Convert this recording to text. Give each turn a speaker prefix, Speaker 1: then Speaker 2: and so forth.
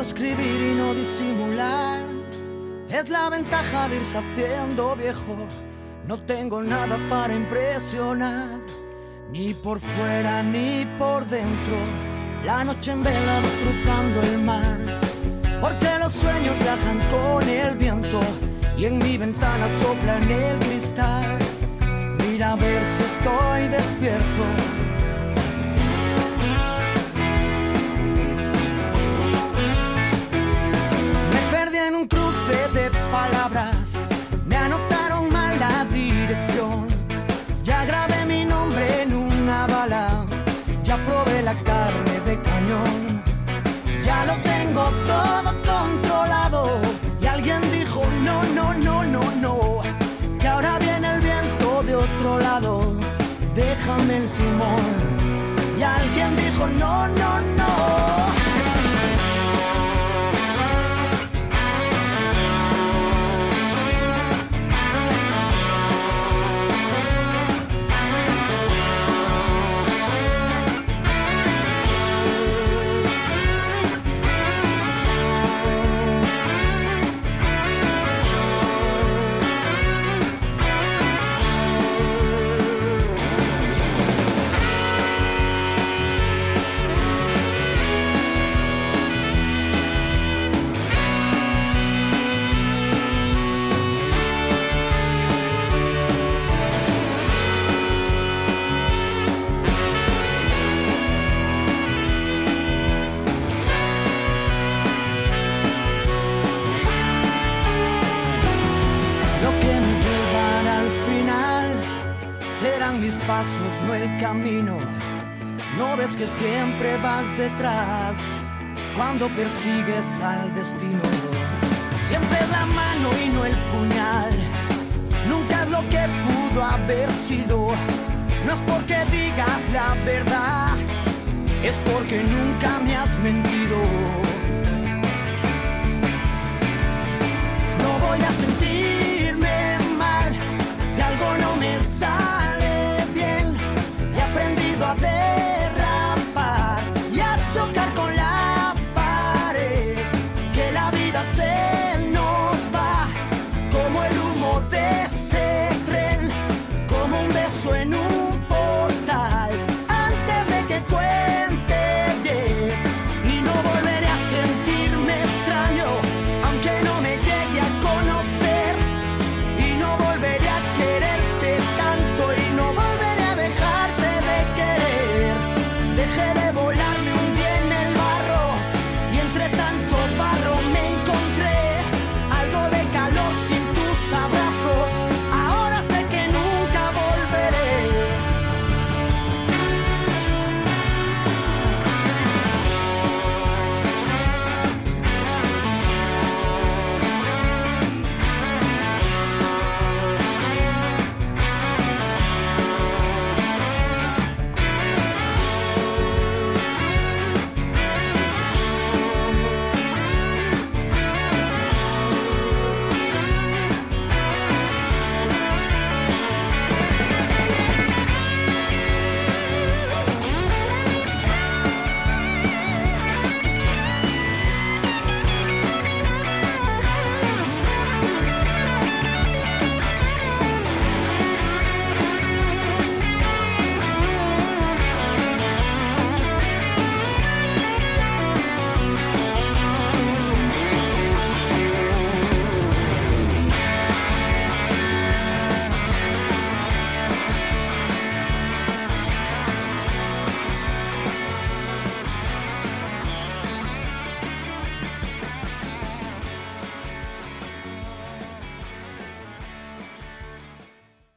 Speaker 1: escribir y no disimular. Es la ventaja de irse haciendo viejo. No tengo nada para impresionar, ni por fuera ni por dentro. La noche en vela va cruzando el mar, porque los sueños viajan con el viento. Y en mi ventana sopla en el cristal. Mira a ver si estoy despierto. Me perdí en un cruce de palabras, me anotaron mal la dirección. Ya grabé mi nombre en una bala, ya probé la carne de cañón. Ya lo tengo todo controlado. Y alguien dijo no, no, no, no, no, que ahora viene el viento de otro lado, déjame el timón. Y alguien dijo no, no, no. Mis pasos, no el camino. No ves que siempre vas detrás cuando persigues al destino. Siempre es la mano y no el puñal. Nunca es lo que pudo haber sido. No es porque digas la verdad, es porque nunca me has mentido.